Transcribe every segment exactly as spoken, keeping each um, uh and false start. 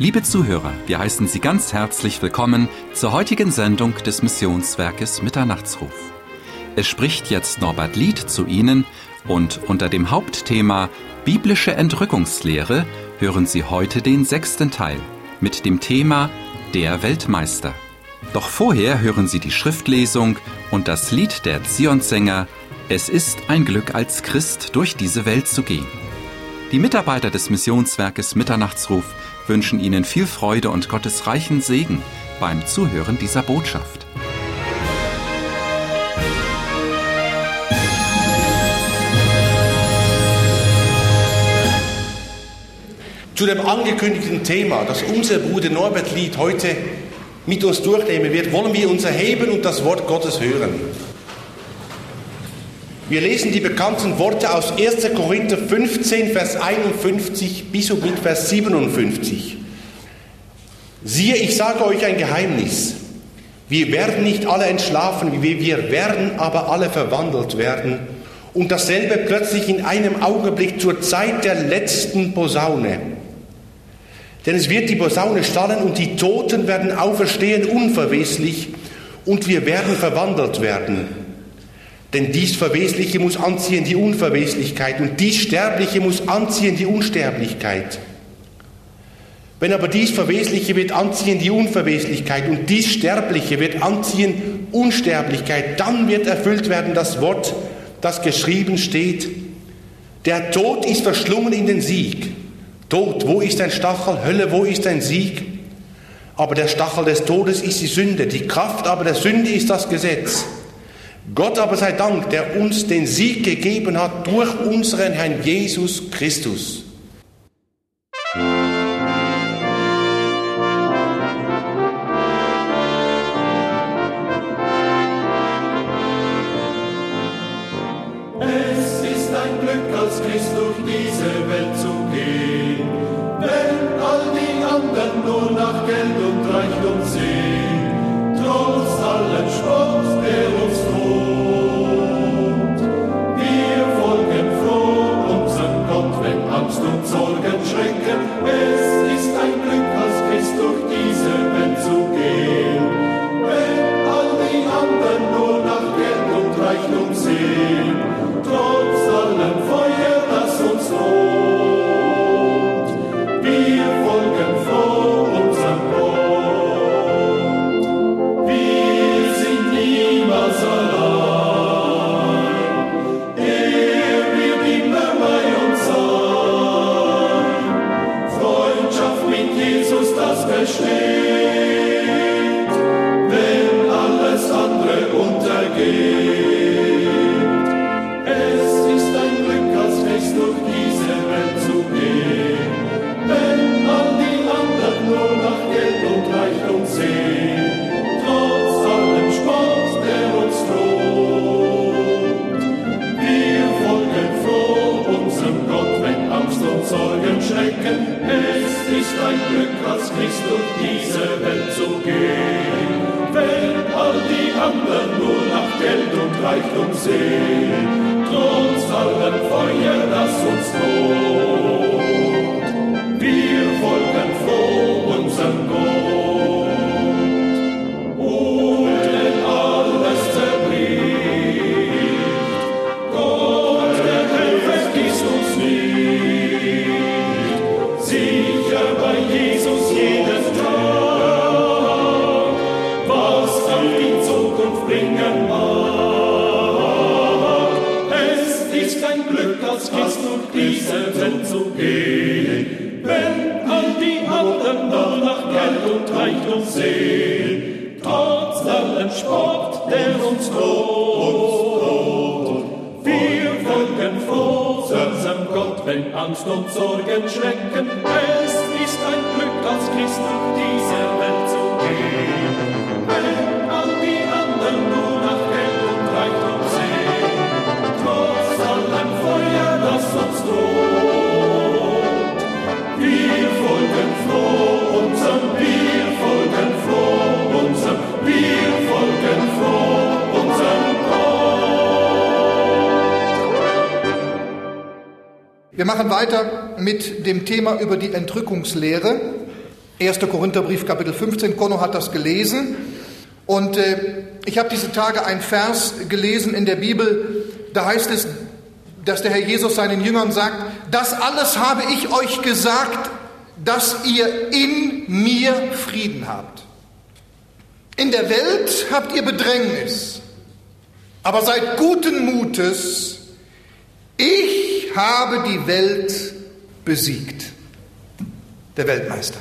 Liebe Zuhörer, wir heißen Sie ganz herzlich willkommen zur heutigen Sendung des Missionswerkes Mitternachtsruf. Es spricht jetzt Norbert Lied zu Ihnen und unter dem Hauptthema Biblische Entrückungslehre hören Sie heute den sechsten Teil mit dem Thema Der Weltmeister. Doch vorher hören Sie die Schriftlesung und das Lied der Zionssänger Es ist ein Glück als Christ durch diese Welt zu gehen. Die Mitarbeiter des Missionswerkes Mitternachtsruf wünschen Ihnen viel Freude und Gottes reichen Segen beim Zuhören dieser Botschaft. Zu dem angekündigten Thema, das unser Bruder Norbert Lied heute mit uns durchnehmen wird, wollen wir uns erheben und das Wort Gottes hören. Wir lesen die bekannten Worte aus erster Korinther fünfzehn, Vers einundfünfzig bis und mit Vers siebenundfünfzig. Siehe, ich sage euch ein Geheimnis. Wir werden nicht alle entschlafen, wir werden aber alle verwandelt werden. Und dasselbe plötzlich in einem Augenblick zur Zeit der letzten Posaune. Denn es wird die Posaune schallen und die Toten werden auferstehen unverweslich und wir werden verwandelt werden. Denn dies Verwesliche muss anziehen die Unverweslichkeit und dies Sterbliche muss anziehen die Unsterblichkeit. Wenn aber dies Verwesliche wird anziehen die Unverweslichkeit und dies Sterbliche wird anziehen Unsterblichkeit, dann wird erfüllt werden das Wort, das geschrieben steht: Der Tod ist verschlungen in den Sieg. Tod, wo ist dein Stachel? Hölle, wo ist dein Sieg? Aber der Stachel des Todes ist die Sünde, die Kraft aber der Sünde ist das Gesetz. Gott aber sei Dank, der uns den Sieg gegeben hat durch unseren Herrn Jesus Christus. Es ist ein Glück, als Christ durch diese Welt zu gehen, wenn all die anderen nur nach Geld und Reichtum sehen, trotz allem Spott, der uns droht. Wir folgen froh unserem Gott, wenn Angst und Sorgen schrecken. Es ist ein Glück, als Christ durch diese Welt zu gehen, wenn all die anderen nur nach Geld und Reichtum sehen, trotz allem Feuer, das uns droht. Wir folgen froh unserem Gott. Wir sind niemals allein. Er wird immer bei uns sein. Freundschaft mit Jesus, das besteht, wenn alles andere untergeht. Durch diese Welt zu gehen, wenn all die anderen nur nach Geld und Reichtum sehen, trotz allem Spott, der uns droht. Wir folgen froh unserem Gott, wenn Angst und Sorgen schrecken. Es ist ein Glück, als Christ durch diese Welt zu gehen, wenn all die anderen nur nach Geld und Reichtum sehen, trotz allem Feuer, das uns droht. Wir folgen froh unserem Gott. Und wenn alles zerbricht, Gott, der Herr, vergisst uns nicht. Sicher bei Jesus jeden Tag, was auch die Zukunft bringen mag. Ein Glück, als Christ durch diese Welt zu gehen, wenn all die anderen nur nach Geld und Reichtum sehen, trotz allem Spott, der uns droht. Wir folgen froh unserem Gott, wenn Angst und Sorgen schrecken. Es ist ein Glück, als Christ durch diese Welt zu gehen, wenn all die anderen nur nach Geld und Reichtum sehen, trotz allem Feuer, das uns droht. Wir folgen froh unserem, wir folgen froh unserem, wir folgen froh unserem Gott. Wir machen weiter mit dem Thema über die Entrückungslehre. erster Korintherbrief, Kapitel fünfzehn, Conno hat das gelesen. Und äh, ich habe diese Tage einen Vers gelesen in der Bibel, da heißt es, dass der Herr Jesus seinen Jüngern sagt, das alles habe ich euch gesagt, dass ihr in mir Frieden habt. In der Welt habt ihr Bedrängnis, aber seid guten Mutes, ich habe die Welt besiegt. Der Weltmeister.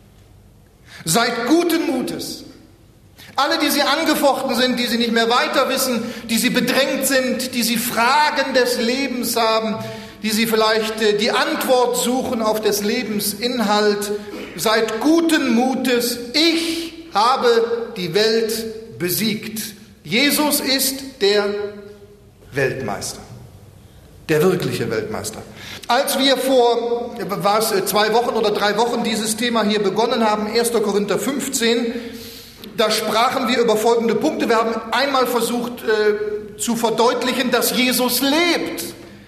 Seid guten Mutes. Alle, die sie angefochten sind, die sie nicht mehr weiter wissen, die sie bedrängt sind, die sie Fragen des Lebens haben, die sie vielleicht äh, die Antwort suchen auf des Lebens Inhalt, seid guten Mutes, ich habe die Welt besiegt. Jesus ist der Weltmeister, der wirkliche Weltmeister. Als wir vor war es, zwei Wochen oder drei Wochen dieses Thema hier begonnen haben, erster Korinther fünfzehn, da sprachen wir über folgende Punkte. Wir haben einmal versucht äh, zu verdeutlichen, dass Jesus lebt.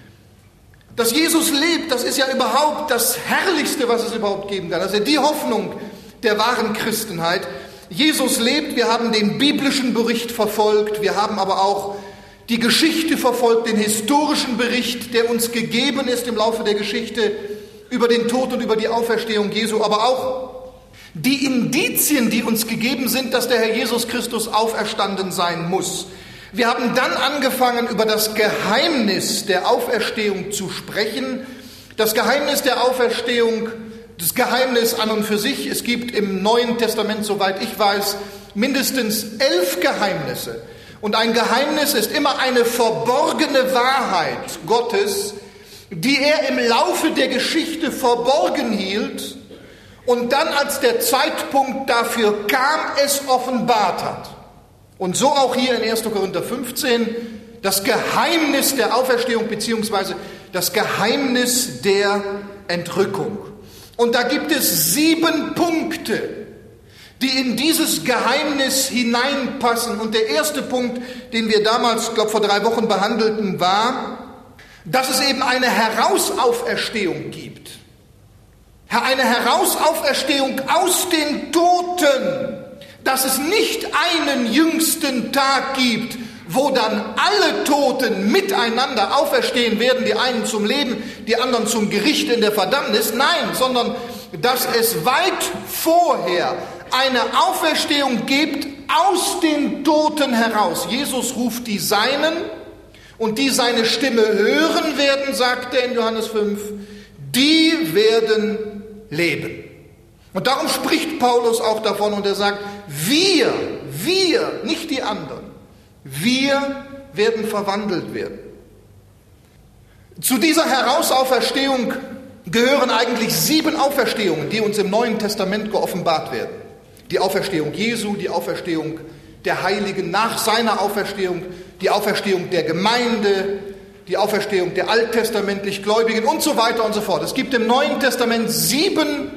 Dass Jesus lebt, das ist ja überhaupt das Herrlichste, was es überhaupt geben kann. Das ist ja die Hoffnung der wahren Christenheit. Jesus lebt, wir haben den biblischen Bericht verfolgt, wir haben aber auch die Geschichte verfolgt, den historischen Bericht, der uns gegeben ist im Laufe der Geschichte über den Tod und über die Auferstehung Jesu, aber auch die Indizien, die uns gegeben sind, dass der Herr Jesus Christus auferstanden sein muss. Wir haben dann angefangen, über das Geheimnis der Auferstehung zu sprechen. Das Geheimnis der Auferstehung, das Geheimnis an und für sich. Es gibt im Neuen Testament, soweit ich weiß, mindestens elf Geheimnisse. Und ein Geheimnis ist immer eine verborgene Wahrheit Gottes, die er im Laufe der Geschichte verborgen hielt und dann, als der Zeitpunkt dafür kam, es offenbart hat. Und so auch hier in erster Korinther fünfzehn, das Geheimnis der Auferstehung beziehungsweise das Geheimnis der Entrückung. Und da gibt es sieben Punkte, die in dieses Geheimnis hineinpassen. Und der erste Punkt, den wir damals, ich glaube vor drei Wochen behandelten, war, dass es eben eine Herausauferstehung gibt. Eine Herausauferstehung aus den Toten, dass es nicht einen jüngsten Tag gibt, wo dann alle Toten miteinander auferstehen werden, die einen zum Leben, die anderen zum Gericht in der Verdammnis. Nein, sondern dass es weit vorher eine Auferstehung gibt aus den Toten heraus. Jesus ruft die Seinen und die seine Stimme hören werden, sagt er in Johannes fünf, die werden leben. Und darum spricht Paulus auch davon und er sagt, wir, wir, nicht die anderen, wir werden verwandelt werden. Zu dieser Herausauferstehung gehören eigentlich sieben Auferstehungen, die uns im Neuen Testament geoffenbart werden. Die Auferstehung Jesu, die Auferstehung der Heiligen nach seiner Auferstehung, die Auferstehung der Gemeinde, die Auferstehung der alttestamentlich Gläubigen und so weiter und so fort. Es gibt im Neuen Testament sieben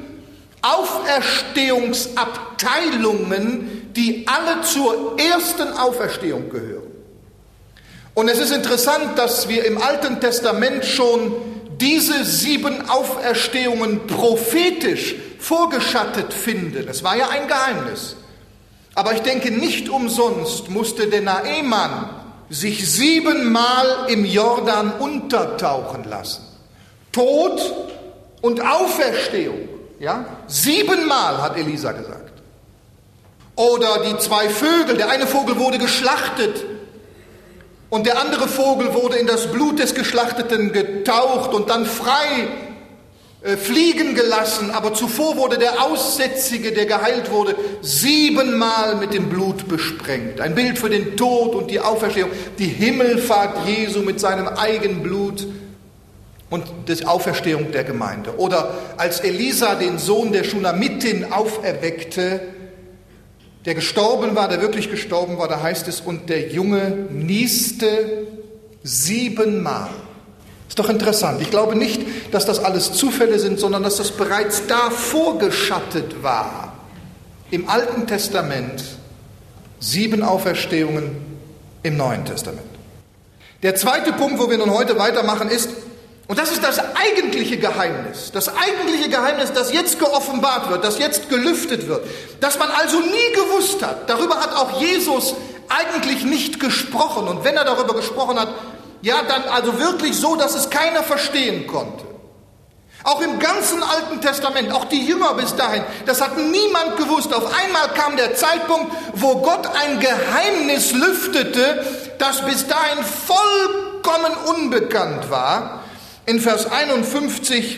Auferstehungsabteilungen, die alle zur ersten Auferstehung gehören. Und es ist interessant, dass wir im Alten Testament schon diese sieben Auferstehungen prophetisch vorgeschattet finden. Es war ja ein Geheimnis. Aber ich denke, nicht umsonst musste der Naaman sich siebenmal im Jordan untertauchen lassen. Tod und Auferstehung. Ja? Siebenmal, hat Elisa gesagt. Oder die zwei Vögel. Der eine Vogel wurde geschlachtet und der andere Vogel wurde in das Blut des Geschlachteten getaucht und dann frei äh, fliegen gelassen. Aber zuvor wurde der Aussätzige, der geheilt wurde, siebenmal mit dem Blut besprengt. Ein Bild für den Tod und die Auferstehung. Die Himmelfahrt Jesu mit seinem eigenen Blut und die Auferstehung der Gemeinde. Oder als Elisa den Sohn der Schunamitin auferweckte, der gestorben war, der wirklich gestorben war, da heißt es, und der Junge nieste siebenmal. Ist doch interessant. Ich glaube nicht, dass das alles Zufälle sind, sondern dass das bereits da vorgeschattet war. Im Alten Testament sieben Auferstehungen im Neuen Testament. Der zweite Punkt, wo wir nun heute weitermachen, ist, Und das ist das eigentliche Geheimnis. Das eigentliche Geheimnis, das jetzt geoffenbart wird, das jetzt gelüftet wird. Das man also nie gewusst hat. Darüber hat auch Jesus eigentlich nicht gesprochen. Und wenn er darüber gesprochen hat, ja, dann also wirklich so, dass es keiner verstehen konnte. Auch im ganzen Alten Testament, auch die Jünger bis dahin, das hat niemand gewusst. Auf einmal kam der Zeitpunkt, wo Gott ein Geheimnis lüftete, das bis dahin vollkommen unbekannt war. In Vers einundfünfzig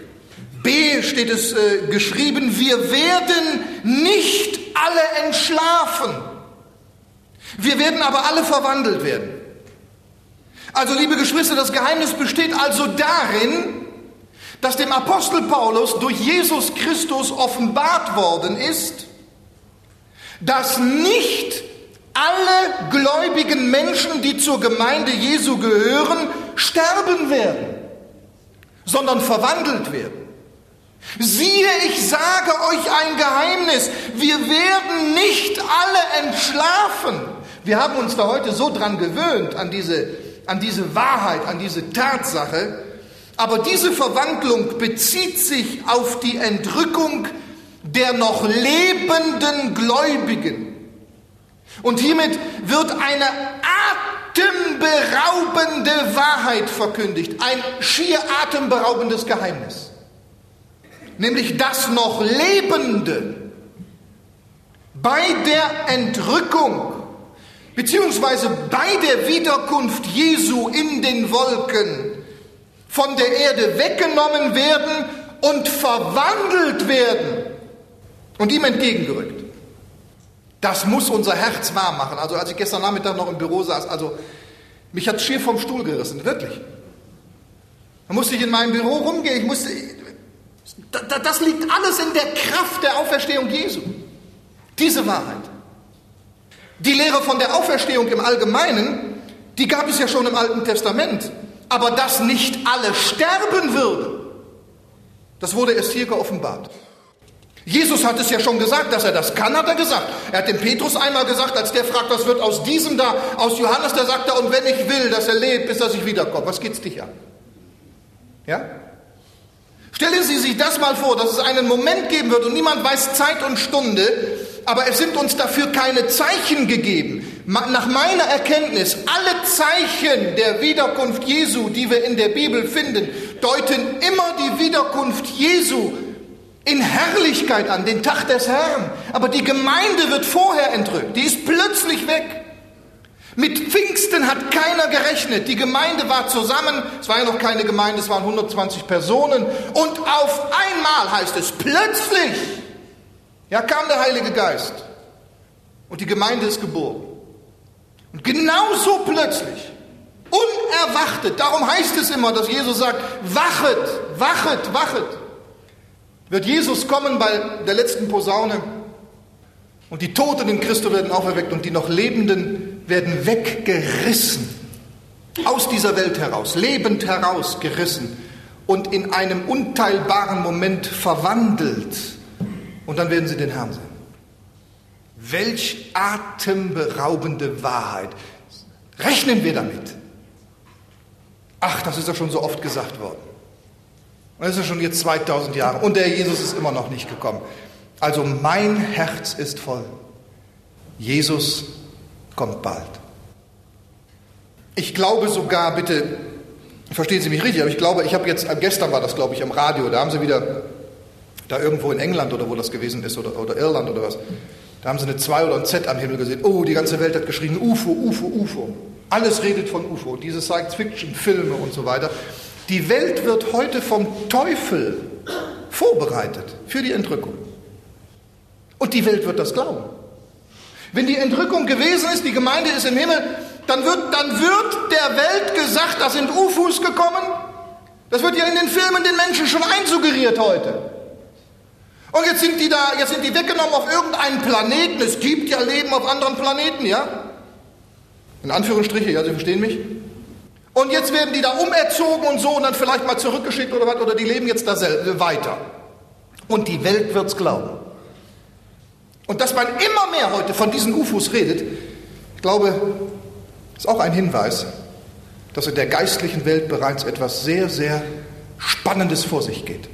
b steht es äh, geschrieben, wir werden nicht alle entschlafen. Wir werden aber alle verwandelt werden. Also, liebe Geschwister, das Geheimnis besteht also darin, dass dem Apostel Paulus durch Jesus Christus offenbart worden ist, dass nicht alle gläubigen Menschen, die zur Gemeinde Jesu gehören, sterben werden, sondern verwandelt werden. Siehe, ich sage euch ein Geheimnis, wir werden nicht alle entschlafen. Wir haben uns da heute so dran gewöhnt, an diese, an diese Wahrheit, an diese Tatsache, aber diese Verwandlung bezieht sich auf die Entrückung der noch lebenden Gläubigen. Und hiermit wird eine atemberaubende Wahrheit verkündigt, ein schier atemberaubendes Geheimnis. Nämlich das noch Lebende bei der Entrückung beziehungsweise bei der Wiederkunft Jesu in den Wolken von der Erde weggenommen werden und verwandelt werden und ihm entgegengerückt. Das muss unser Herz warm machen. Also als ich gestern Nachmittag noch im Büro saß, also mich hat schier vom Stuhl gerissen, wirklich. Da musste ich in meinem Büro rumgehen, ich musste, das liegt alles in der Kraft der Auferstehung Jesu. Diese Wahrheit. Die Lehre von der Auferstehung im Allgemeinen, die gab es ja schon im Alten Testament. Aber dass nicht alle sterben würden, das wurde erst hier geoffenbart. Jesus hat es ja schon gesagt, dass er das kann, hat er gesagt. Er hat dem Petrus einmal gesagt, als der fragt, was wird aus diesem da, aus Johannes, da sagt er, und wenn ich will, dass er lebt, bis dass ich wiederkomme. Was geht's dich an? Ja? Stellen Sie sich das mal vor, dass es einen Moment geben wird und niemand weiß Zeit und Stunde, aber es sind uns dafür keine Zeichen gegeben. Nach meiner Erkenntnis, alle Zeichen der Wiederkunft Jesu, die wir in der Bibel finden, deuten immer die Wiederkunft Jesu in Herrlichkeit an, den Tag des Herrn. Aber die Gemeinde wird vorher entrückt, die ist plötzlich weg. Mit Pfingsten hat keiner gerechnet. Die Gemeinde war zusammen, es war ja noch keine Gemeinde, es waren hundertzwanzig Personen. Und auf einmal heißt es, plötzlich, ja, kam der Heilige Geist. Und die Gemeinde ist geboren. Und genauso plötzlich, unerwartet, darum heißt es immer, dass Jesus sagt, wachet, wachet, wachet, wird Jesus kommen bei der letzten Posaune und die Toten in Christus werden auferweckt und die noch Lebenden werden weggerissen, aus dieser Welt heraus, lebend herausgerissen und in einem unteilbaren Moment verwandelt. Und dann werden sie den Herrn sehen. Welch atemberaubende Wahrheit. Rechnen wir damit? Ach, das ist ja schon so oft gesagt worden. Und das ist ja schon jetzt zweitausend Jahre. Und der Jesus ist immer noch nicht gekommen. Also mein Herz ist voll. Jesus kommt bald. Ich glaube sogar, bitte, verstehen Sie mich richtig, aber ich glaube, ich habe jetzt, gestern war das, glaube ich, am Radio, da haben sie wieder, da irgendwo in England oder wo das gewesen ist, oder, oder Irland oder was, da haben sie eine zwei oder ein Z am Himmel gesehen. Oh, die ganze Welt hat geschrien, U F O, U F O, U F O. Alles redet von U F O, diese Science-Fiction-Filme und so weiter. Die Welt wird heute vom Teufel vorbereitet für die Entrückung. Und die Welt wird das glauben. Wenn die Entrückung gewesen ist, die Gemeinde ist im Himmel, dann wird, dann wird der Welt gesagt, da sind U F Os gekommen. Das wird ja in den Filmen den Menschen schon einsuggeriert heute. Und jetzt sind die da, jetzt sind die weggenommen auf irgendeinen Planeten. Es gibt ja Leben auf anderen Planeten, ja? In Anführungsstriche, ja, Sie verstehen mich? Und jetzt werden die da umerzogen und so und dann vielleicht mal zurückgeschickt oder was, oder die leben jetzt da selber weiter. Und die Welt wird's glauben. Und dass man immer mehr heute von diesen U F Os redet, ich glaube, ist auch ein Hinweis, dass in der geistlichen Welt bereits etwas sehr, sehr Spannendes vor sich geht.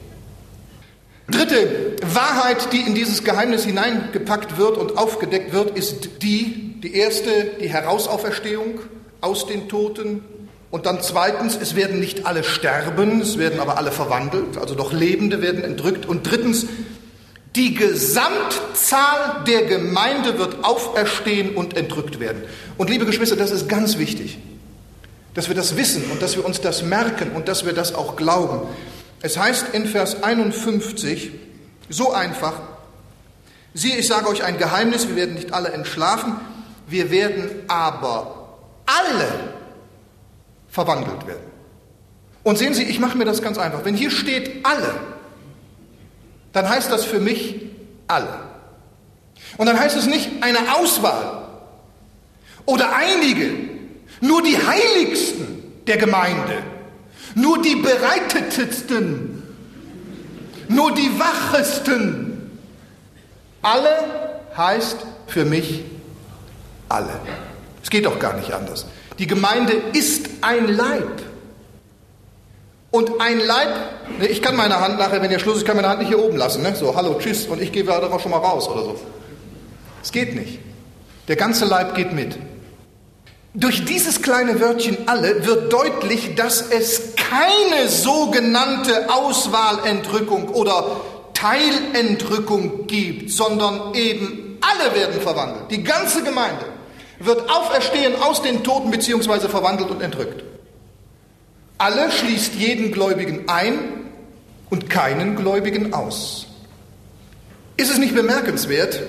Dritte Wahrheit, die in dieses Geheimnis hineingepackt wird und aufgedeckt wird, ist die, die erste, die Herausauferstehung aus den Toten. Und dann zweitens, es werden nicht alle sterben, es werden aber alle verwandelt, also doch Lebende werden entrückt. Und drittens, die Gesamtzahl der Gemeinde wird auferstehen und entrückt werden. Und liebe Geschwister, das ist ganz wichtig, dass wir das wissen und dass wir uns das merken und dass wir das auch glauben. Es heißt in Vers einundfünfzig, so einfach, siehe, ich sage euch ein Geheimnis, wir werden nicht alle entschlafen, wir werden aber alle verwandelt werden. Und sehen Sie, ich mache mir das ganz einfach. Wenn hier steht alle, dann heißt das für mich alle. Und dann heißt es nicht eine Auswahl oder einige, nur die Heiligsten der Gemeinde, nur die Bereitetsten, nur die Wachesten. Alle heißt für mich alle. Es geht doch gar nicht anders. Die Gemeinde ist ein Leib. Und ein Leib, ich kann meine Hand nachher, wenn der Schluss ist, kann meine Hand nicht hier oben lassen. Ne? So, hallo, tschüss, und ich gehe da auch schon mal raus oder so. Es geht nicht. Der ganze Leib geht mit. Durch dieses kleine Wörtchen alle wird deutlich, dass es keine sogenannte Auswahlentrückung oder Teilentrückung gibt, sondern eben alle werden verwandelt. Die ganze Gemeinde wird auferstehen aus den Toten bzw. verwandelt und entrückt. Alle schließt jeden Gläubigen ein und keinen Gläubigen aus. Ist es nicht bemerkenswert,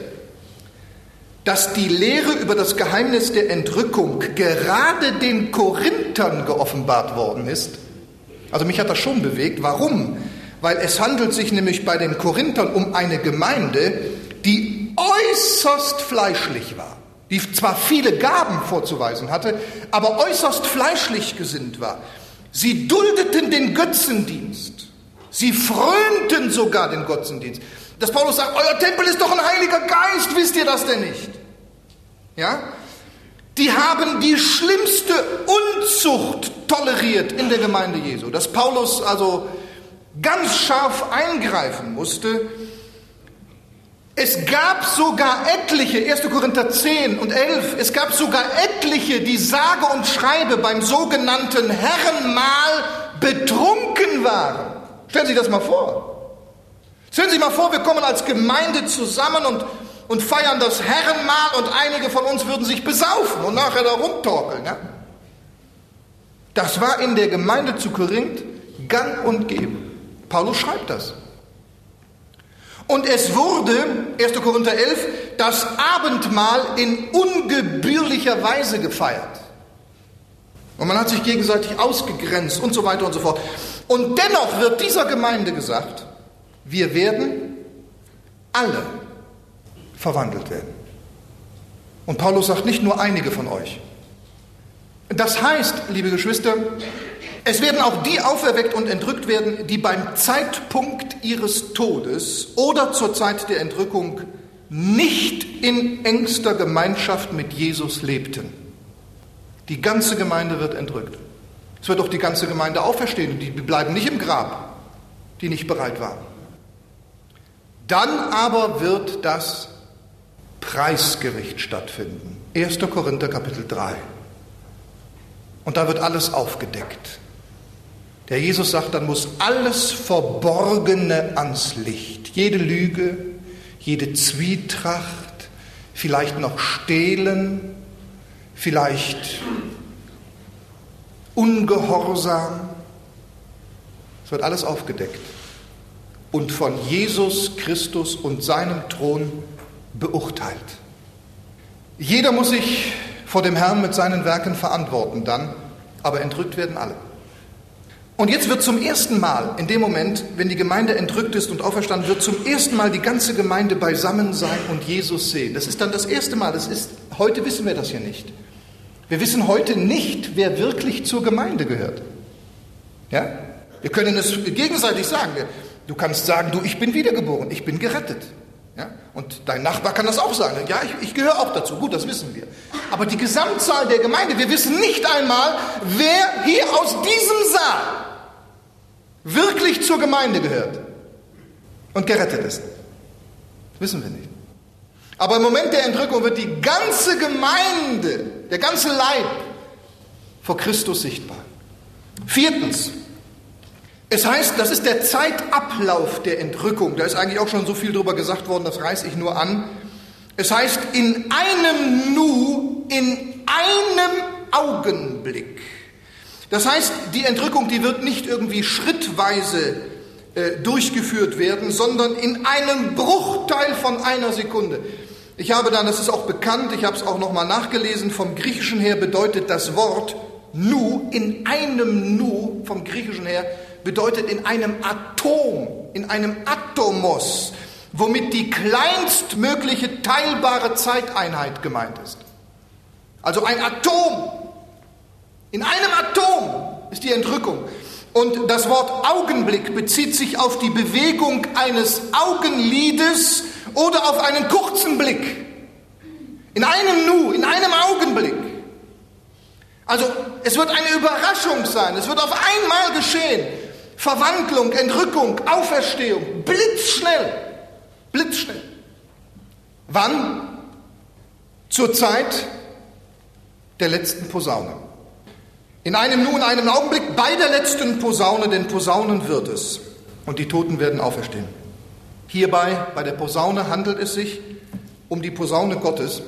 dass die Lehre über das Geheimnis der Entrückung gerade den Korinthern geoffenbart worden ist? Also mich hat das schon bewegt. Warum? Weil es handelt sich nämlich bei den Korinthern um eine Gemeinde, die äußerst fleischlich war, die zwar viele Gaben vorzuweisen hatte, aber äußerst fleischlich gesinnt war. Sie duldeten den Götzendienst. Sie frönten sogar den Götzendienst. Dass Paulus sagt, euer Tempel ist doch ein Heiliger Geist, wisst ihr das denn nicht? Ja? Die haben die schlimmste Unzucht toleriert in der Gemeinde Jesu. Dass Paulus also ganz scharf eingreifen musste. Es gab sogar etliche, erster Korinther zehn und elf, es gab sogar etliche, die sage und schreibe beim sogenannten Herrenmahl betrunken waren. Stellen Sie sich das mal vor. Stellen Sie sich mal vor, wir kommen als Gemeinde zusammen und, und feiern das Herrenmahl und einige von uns würden sich besaufen und nachher da rumtorkeln. Ja? Das war in der Gemeinde zu Korinth gang und gäbe. Paulus schreibt das. Und es wurde, erster Korinther elf, das Abendmahl in ungebührlicher Weise gefeiert. Und man hat sich gegenseitig ausgegrenzt und so weiter und so fort. Und dennoch wird dieser Gemeinde gesagt, wir werden alle verwandelt werden. Und Paulus sagt nicht nur einige von euch. Das heißt, liebe Geschwister, es werden auch die auferweckt und entrückt werden, die beim Zeitpunkt ihres Todes oder zur Zeit der Entrückung nicht in engster Gemeinschaft mit Jesus lebten. Die ganze Gemeinde wird entrückt. Es wird auch die ganze Gemeinde auferstehen. Die bleiben nicht im Grab, die nicht bereit waren. Dann aber wird das Preisgericht stattfinden. erster Korinther Kapitel drei. Und da wird alles aufgedeckt. Der Jesus sagt, dann muss alles Verborgene ans Licht. Jede Lüge, jede Zwietracht, vielleicht noch Stehlen, vielleicht Ungehorsam. Es wird alles aufgedeckt und von Jesus Christus und seinem Thron beurteilt. Jeder muss sich vor dem Herrn mit seinen Werken verantworten dann, aber entrückt werden alle. Und jetzt wird zum ersten Mal, in dem Moment, wenn die Gemeinde entrückt ist und auferstanden wird, zum ersten Mal die ganze Gemeinde beisammen sein und Jesus sehen. Das ist dann das erste Mal. Das ist, heute wissen wir das hier nicht. Wir wissen heute nicht, wer wirklich zur Gemeinde gehört. Ja? Wir können es gegenseitig sagen. Du kannst sagen, du, ich bin wiedergeboren, ich bin gerettet. Ja? Und dein Nachbar kann das auch sagen. Ja, ich, ich gehöre auch dazu. Gut, das wissen wir. aber die Gesamtzahl der Gemeinde, wir wissen nicht einmal, wer hier aus diesem Saal wirklich zur Gemeinde gehört und gerettet ist. Das wissen wir nicht. Aber im Moment der Entrückung wird die ganze Gemeinde, der ganze Leib vor Christus sichtbar. Viertens, es heißt, das ist der Zeitablauf der Entrückung. Da ist eigentlich auch schon so viel drüber gesagt worden, das reiße ich nur an. Es heißt, in einem Nu, in einem Augenblick. Das heißt, die Entrückung, die wird nicht irgendwie schrittweise äh, durchgeführt werden, sondern in einem Bruchteil von einer Sekunde. Ich habe dann, das ist auch bekannt, ich habe es auch nochmal nachgelesen, vom Griechischen her bedeutet das Wort Nu, in einem Nu, vom Griechischen her, bedeutet in einem Atom, in einem Atomos, womit die kleinstmögliche teilbare Zeiteinheit gemeint ist. Also ein Atom. In einem Atom ist die Entrückung. Und das Wort Augenblick bezieht sich auf die Bewegung eines Augenlides oder auf einen kurzen Blick. In einem Nu, in einem Augenblick. Also es wird eine Überraschung sein. Es wird auf einmal geschehen. Verwandlung, Entrückung, Auferstehung. Blitzschnell. Blitzschnell. Wann? Zur Zeit der letzten Posaune. In einem Nu, in einem Augenblick, bei der letzten Posaune, denn Posaunen wird es. Und die Toten werden auferstehen. Hierbei, bei der Posaune, handelt es sich um die Posaune Gottes.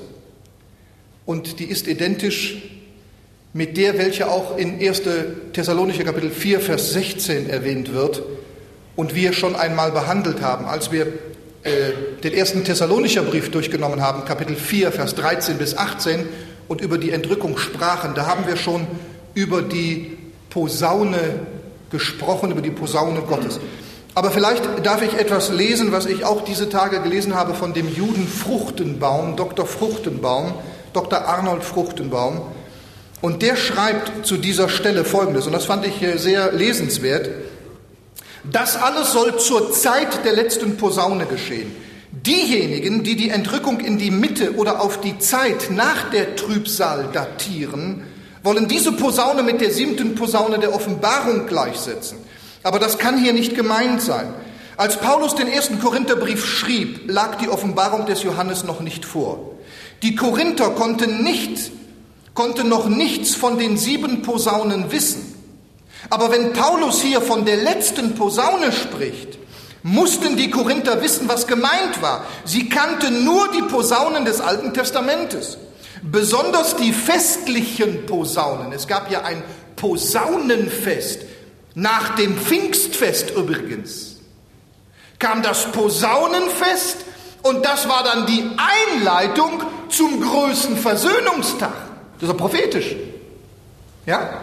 Und die ist identisch mit der, welche auch in erster Thessalonicher Kapitel vier, Vers sechzehn erwähnt wird und wir schon einmal behandelt haben, als wir äh, den ersten Thessalonicher Brief durchgenommen haben, Kapitel vier, Vers dreizehn bis achtzehn und über die Entrückung sprachen. Da haben wir schon über die Posaune gesprochen, über die Posaune Gottes. Aber vielleicht darf ich etwas lesen, was ich auch diese Tage gelesen habe von dem Juden Fruchtenbaum, Doktor Fruchtenbaum, Doktor Arnold Fruchtenbaum. Und der schreibt zu dieser Stelle Folgendes, und das fand ich sehr lesenswert. Das alles soll zur Zeit der letzten Posaune geschehen. Diejenigen, die die Entrückung in die Mitte oder auf die Zeit nach der Trübsal datieren, wollen diese Posaune mit der siebten Posaune der Offenbarung gleichsetzen. Aber das kann hier nicht gemeint sein. Als Paulus den ersten Korintherbrief schrieb, lag die Offenbarung des Johannes noch nicht vor. Die Korinther konnten nicht konnte noch nichts von den sieben Posaunen wissen. Aber wenn Paulus hier von der letzten Posaune spricht, mussten die Korinther wissen, was gemeint war. Sie kannten nur die Posaunen des Alten Testamentes, besonders die festlichen Posaunen. Es gab ja ein Posaunenfest, nach dem Pfingstfest übrigens, kam das Posaunenfest und das war dann die Einleitung zum größten Versöhnungstag. Das ist ja prophetisch. Ja?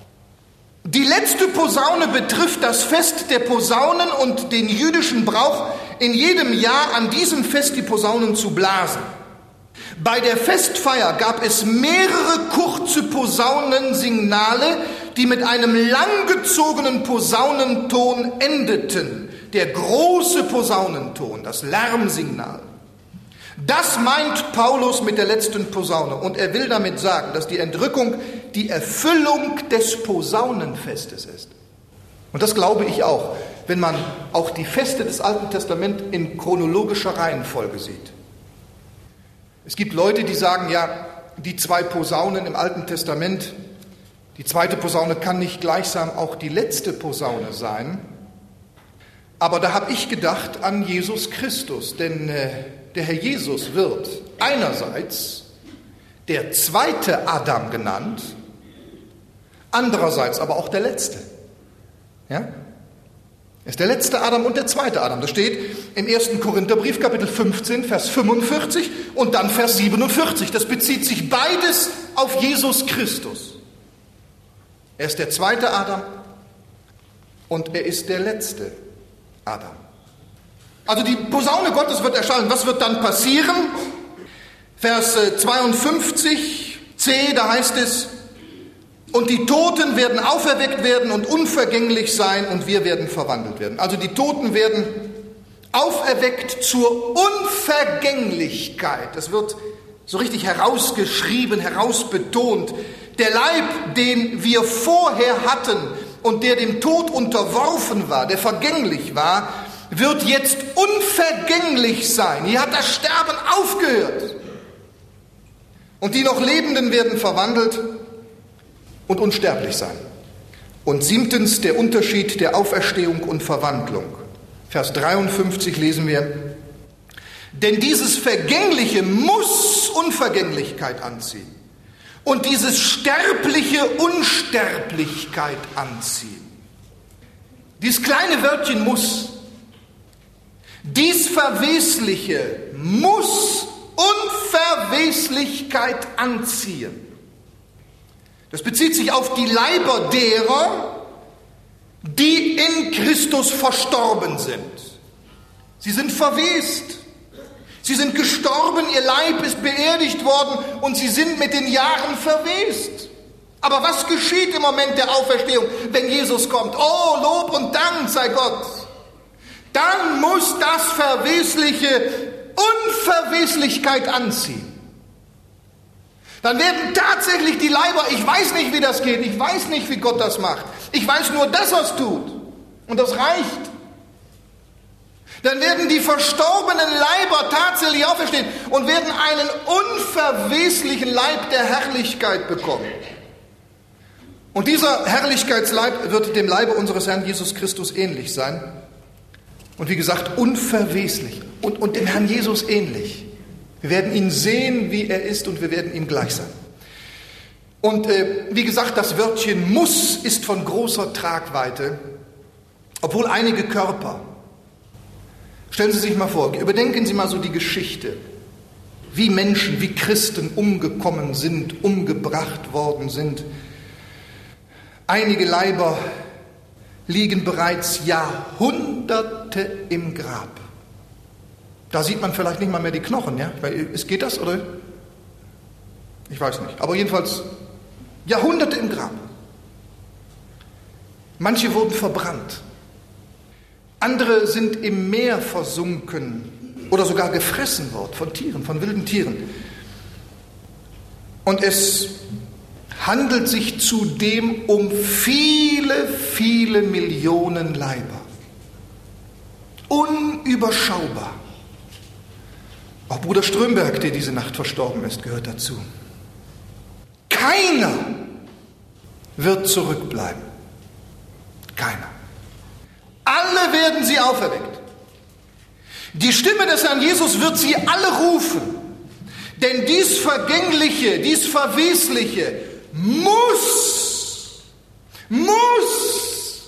Die letzte Posaune betrifft das Fest der Posaunen und den jüdischen Brauch, in jedem Jahr an diesem Fest die Posaunen zu blasen. Bei der Festfeier gab es mehrere kurze Posaunensignale, die mit einem langgezogenen Posaunenton endeten. Der große Posaunenton, das Lärmsignal. Das meint Paulus mit der letzten Posaune. Und er will damit sagen, dass die Entrückung die Erfüllung des Posaunenfestes ist. Und das glaube ich auch, wenn man auch die Feste des Alten Testaments in chronologischer Reihenfolge sieht. Es gibt Leute, die sagen, ja, die zwei Posaunen im Alten Testament, die zweite Posaune kann nicht gleichsam auch die letzte Posaune sein. Aber da habe ich gedacht an Jesus Christus, denn äh, der Herr Jesus wird einerseits der zweite Adam genannt, andererseits aber auch der letzte. Ja? Er ist der letzte Adam und der zweite Adam. Das steht im ersten Korintherbrief, Kapitel fünfzehn, Vers fünfundvierzig und dann Vers siebenundvierzig. Das bezieht sich beides auf Jesus Christus. Er ist der zweite Adam und er ist der letzte Adam. Also die Posaune Gottes wird erschallen. Was wird dann passieren? Vers zweiundfünfzig c, da heißt es, und die Toten werden auferweckt werden und unvergänglich sein und wir werden verwandelt werden. Also die Toten werden auferweckt zur Unvergänglichkeit. Es wird so richtig herausgeschrieben, herausbetont. Der Leib, den wir vorher hatten und der dem Tod unterworfen war, der vergänglich war, wird jetzt unvergänglich sein. Hier hat das Sterben aufgehört. Und die noch Lebenden werden verwandelt und unsterblich sein. Und siebtens der Unterschied der Auferstehung und Verwandlung. Vers dreiundfünfzig lesen wir: Denn dieses Vergängliche muss Unvergänglichkeit anziehen und dieses Sterbliche Unsterblichkeit anziehen. Dieses kleine Wörtchen muss. Dies Verwesliche muss Unverweslichkeit anziehen. Das bezieht sich auf die Leiber derer, die in Christus verstorben sind. Sie sind verwest. Sie sind gestorben, ihr Leib ist beerdigt worden und sie sind mit den Jahren verwest. Aber was geschieht im Moment der Auferstehung, wenn Jesus kommt? Oh, Lob und Dank sei Gott. Dann muss das Verwesliche Unverweslichkeit anziehen. Dann werden tatsächlich die Leiber, ich weiß nicht, wie das geht, ich weiß nicht, wie Gott das macht. Ich weiß nur, dass er es tut. Und das reicht. Dann werden die verstorbenen Leiber tatsächlich auferstehen und werden einen unverweslichen Leib der Herrlichkeit bekommen. Und dieser Herrlichkeitsleib wird dem Leibe unseres Herrn Jesus Christus ähnlich sein. Und wie gesagt, unverweslich und, und dem Herrn Jesus ähnlich. Wir werden ihn sehen, wie er ist, und wir werden ihm gleich sein. Und äh, wie gesagt, das Wörtchen muss ist von großer Tragweite, obwohl einige Körper, stellen Sie sich mal vor, überdenken Sie mal so die Geschichte, wie Menschen, wie Christen umgekommen sind, umgebracht worden sind. Einige Leiber liegen bereits Jahrhunderte im Grab. Da sieht man vielleicht nicht mal mehr die Knochen, ja? Geht das, oder? Ich weiß nicht. Aber jedenfalls Jahrhunderte im Grab. Manche wurden verbrannt. Andere sind im Meer versunken oder sogar gefressen worden von Tieren, von wilden Tieren. Und es handelt sich zudem um viele, viele Millionen Leiber. Unüberschaubar. Auch Bruder Strömberg, der diese Nacht verstorben ist, gehört dazu. Keiner wird zurückbleiben. Keiner. Alle werden sie auferweckt. Die Stimme des Herrn Jesus wird sie alle rufen. Denn dies Vergängliche, dies Verwesliche muss, muss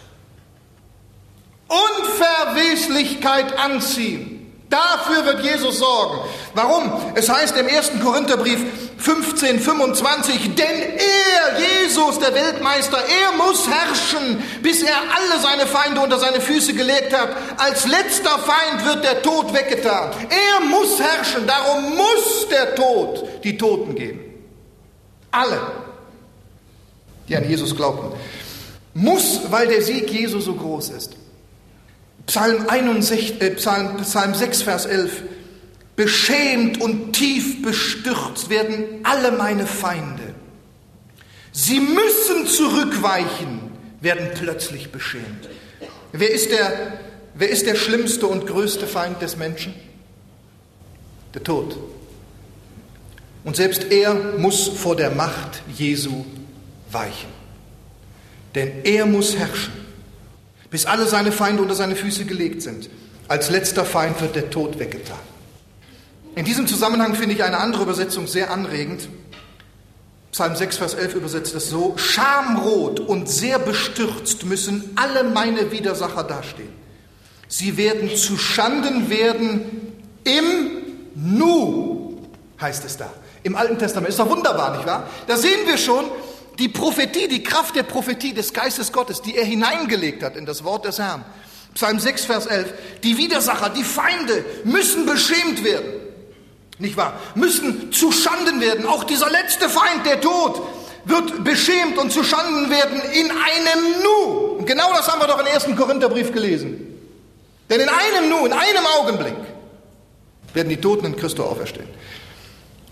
Unverweslichkeit anziehen. Dafür wird Jesus sorgen. Warum? Es heißt im ersten Korintherbrief fünfzehn, fünfundzwanzig, denn er, Jesus, der Weltmeister, er muss herrschen, bis er alle seine Feinde unter seine Füße gelegt hat. Als letzter Feind wird der Tod weggetan. Er muss herrschen, darum muss der Tod die Toten geben. Alle, die an Jesus glaubten. Muss, weil der Sieg Jesu so groß ist. Psalm, einundsechzig, äh, Psalm, Psalm sechs, Vers elf. Beschämt und tief bestürzt werden alle meine Feinde. Sie müssen zurückweichen, werden plötzlich beschämt. Wer ist der, wer ist der schlimmste und größte Feind des Menschen? Der Tod. Und selbst er muss vor der Macht Jesu weichen. Denn er muss herrschen, bis alle seine Feinde unter seine Füße gelegt sind. Als letzter Feind wird der Tod weggetan. In diesem Zusammenhang finde ich eine andere Übersetzung sehr anregend. Psalm sechs, Vers elf übersetzt es so: Schamrot und sehr bestürzt müssen alle meine Widersacher dastehen. Sie werden zu Schanden werden im Nu, heißt es da. Im Alten Testament. Ist doch wunderbar, nicht wahr? Da sehen wir schon die Prophetie, die Kraft der Prophetie des Geistes Gottes, die er hineingelegt hat in das Wort des Herrn. Psalm sechs, Vers elf. Die Widersacher, die Feinde müssen beschämt werden. Nicht wahr? Müssen zu Schanden werden. Auch dieser letzte Feind, der Tod, wird beschämt und zu Schanden werden in einem Nu. Und genau das haben wir doch im ersten Korintherbrief gelesen. Denn in einem Nu, in einem Augenblick werden die Toten in Christus auferstehen.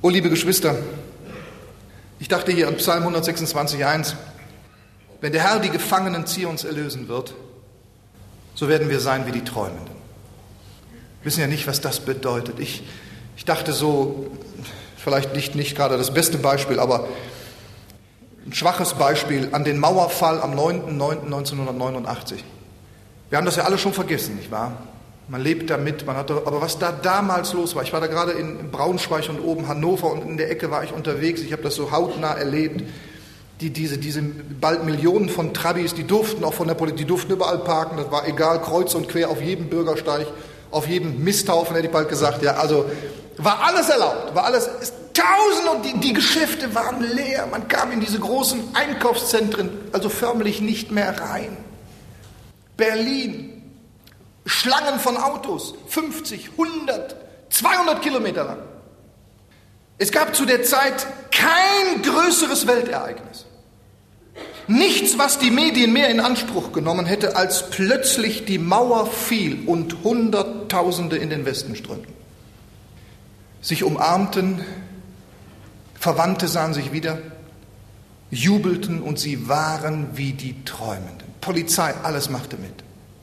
Oh, liebe Geschwister, ich dachte hier an Psalm hundertsechsundzwanzig, eins, wenn der Herr die Gefangenen Zions erlösen wird, so werden wir sein wie die Träumenden. Wir wissen ja nicht, was das bedeutet. Ich, ich dachte so, vielleicht nicht, nicht gerade das beste Beispiel, aber ein schwaches Beispiel an den Mauerfall am neunten neunten neunzehnhundertneunundachtzig. Wir haben das ja alle schon vergessen, nicht wahr? Man lebt damit, man hat, aber was da damals los war, ich war da gerade in Braunschweig und oben Hannover und in der Ecke war ich unterwegs, ich habe das so hautnah erlebt. Die, diese, diese bald Millionen von Trabis, die durften auch von der Politik, die durften überall parken, das war egal, kreuz und quer auf jedem Bürgersteig, auf jedem Misthaufen, hätte ich bald gesagt, ja, also war alles erlaubt, war alles, tausend und die, die Geschäfte waren leer, man kam in diese großen Einkaufszentren, also förmlich nicht mehr rein. Berlin, Schlangen von Autos, fünfzig, hundert, zweihundert Kilometer lang. Es gab zu der Zeit kein größeres Weltereignis. Nichts, was die Medien mehr in Anspruch genommen hätte, als plötzlich die Mauer fiel und Hunderttausende in den Westen strömten. Sich umarmten, Verwandte sahen sich wieder, jubelten und sie waren wie die Träumenden. Polizei, alles machte mit.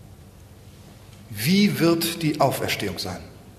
Wie wird die Auferstehung sein?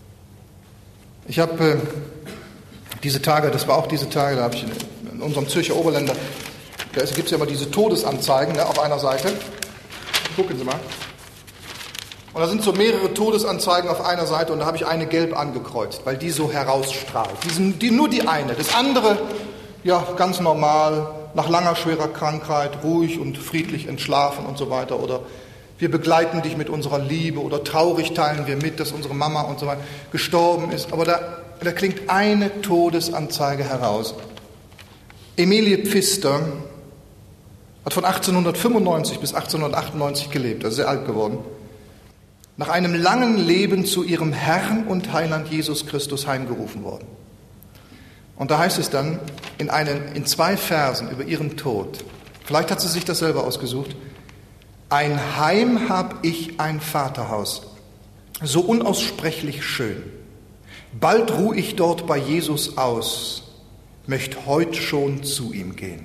Ich habe äh, diese Tage, das war auch diese Tage, da habe ich in, in unserem Zürcher Oberländer, da gibt es ja immer diese Todesanzeigen, ne, auf einer Seite. Gucken Sie mal. Und da sind so mehrere Todesanzeigen auf einer Seite und da habe ich eine gelb angekreuzt, weil die so herausstrahlt. Die sind, die, nur die eine. Das andere, ja, ganz normal, nach langer, schwerer Krankheit, ruhig und friedlich entschlafen und so weiter. Oder wir begleiten dich mit unserer Liebe oder traurig teilen wir mit, dass unsere Mama und so weiter gestorben ist. Aber da, da klingt eine Todesanzeige heraus. Emilie Pfister hat von achtzehnhundertfünfundneunzig bis achtzehnhundertachtundneunzig gelebt, also sehr alt geworden. Nach einem langen Leben zu ihrem Herrn und Heiland Jesus Christus heimgerufen worden. Und da heißt es dann in, einen, in zwei Versen über ihren Tod, vielleicht hat sie sich das selber ausgesucht, ein Heim hab ich, ein Vaterhaus, so unaussprechlich schön. Bald ruh ich dort bei Jesus aus, möcht heut schon zu ihm gehen.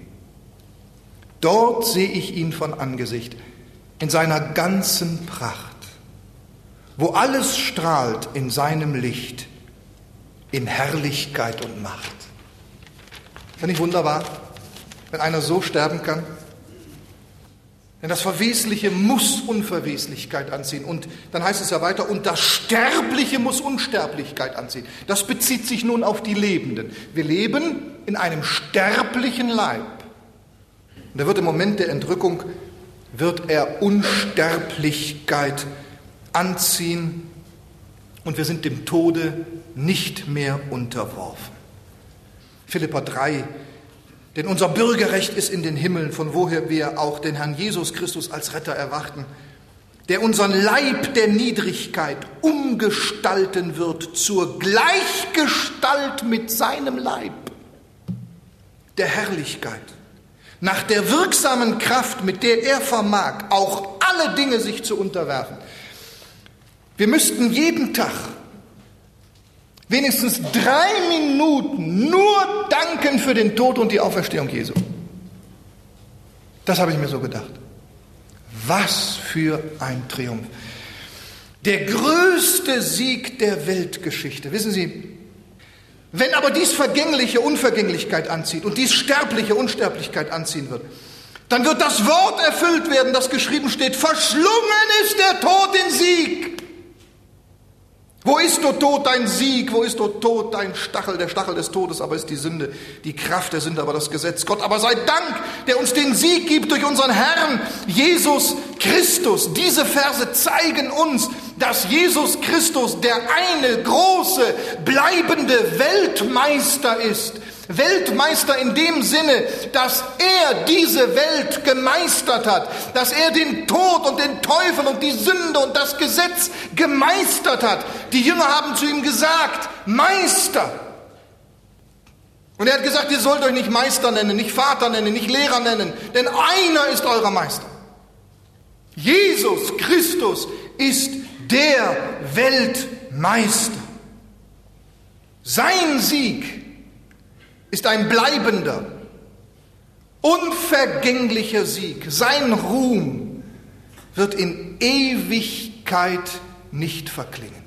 Dort seh ich ihn von Angesicht, in seiner ganzen Pracht, wo alles strahlt in seinem Licht, in Herrlichkeit und Macht. Ist das nicht wunderbar, wenn einer so sterben kann? Denn das Verwesliche muss Unverweslichkeit anziehen. Und dann heißt es ja weiter, und das Sterbliche muss Unsterblichkeit anziehen. Das bezieht sich nun auf die Lebenden. Wir leben in einem sterblichen Leib. Und da wird im Moment der Entrückung, wird er Unsterblichkeit anziehen. Und wir sind dem Tode nicht mehr unterworfen. Philipper drei, denn unser Bürgerrecht ist in den Himmeln, von woher wir auch den Herrn Jesus Christus als Retter erwarten, der unseren Leib der Niedrigkeit umgestalten wird zur Gleichgestalt mit seinem Leib der Herrlichkeit, nach der wirksamen Kraft, mit der er vermag, auch alle Dinge sich zu unterwerfen. Wir müssten jeden Tag wenigstens drei Minuten nur danken für den Tod und die Auferstehung Jesu. Das habe ich mir so gedacht. Was für ein Triumph. Der größte Sieg der Weltgeschichte. Wissen Sie, wenn aber dies Vergängliche Unvergänglichkeit anzieht und dies Sterbliche Unsterblichkeit anziehen wird, dann wird das Wort erfüllt werden, das geschrieben steht, verschlungen ist der Tod den Sieg. Wo ist, o Tod, dein Sieg? Wo ist, o Tod, dein Stachel? Der Stachel des Todes aber ist die Sünde, die Kraft der Sünde aber das Gesetz. Gott aber sei Dank, der uns den Sieg gibt durch unseren Herrn Jesus Christus. Diese Verse zeigen uns, dass Jesus Christus der eine große, bleibende Weltmeister ist. Weltmeister in dem Sinne, dass er diese Welt gemeistert hat, dass er den Tod und den Teufel und die Sünde und das Gesetz gemeistert hat. Die Jünger haben zu ihm gesagt, Meister. Und er hat gesagt, ihr sollt euch nicht Meister nennen, nicht Vater nennen, nicht Lehrer nennen, denn einer ist euer Meister. Jesus Christus ist der Weltmeister. Sein Sieg ist ein bleibender, unvergänglicher Sieg. Sein Ruhm wird in Ewigkeit nicht verklingen.